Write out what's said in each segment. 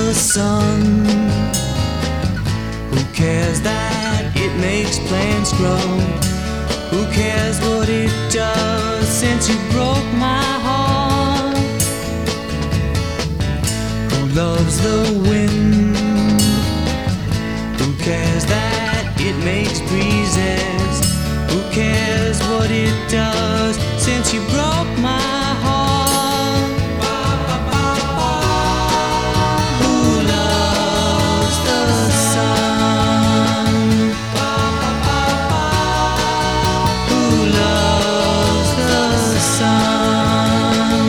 the sun? Who cares that it makes plants grow? Who cares what it does since you broke my heart? Who loves the wind? Who cares that it makes breezes? Who cares what it does since you broke my heart? Who loves the sun? Who loves the sun?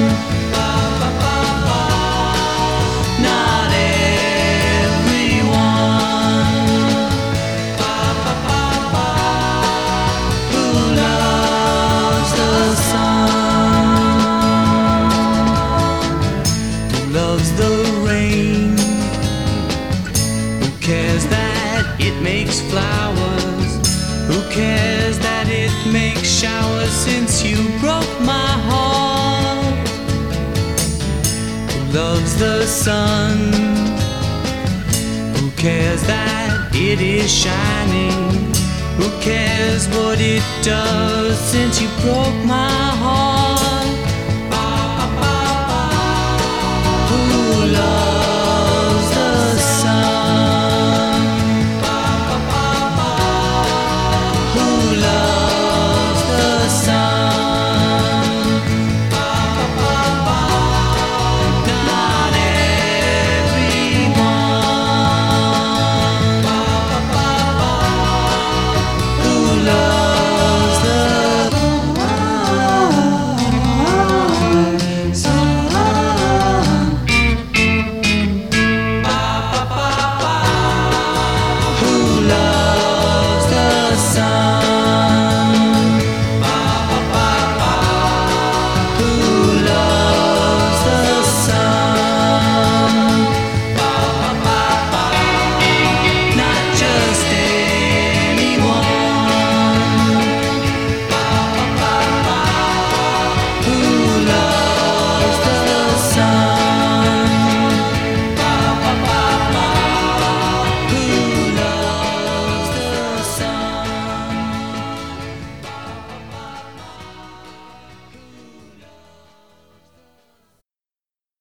Not everyone. Who loves the sun? Who loves the rain? Who cares that it makes flowers? Who cares that it makes showers since you broke my heart? Who loves the sun? Who cares that it is shining? Who cares what it does since you broke my heart?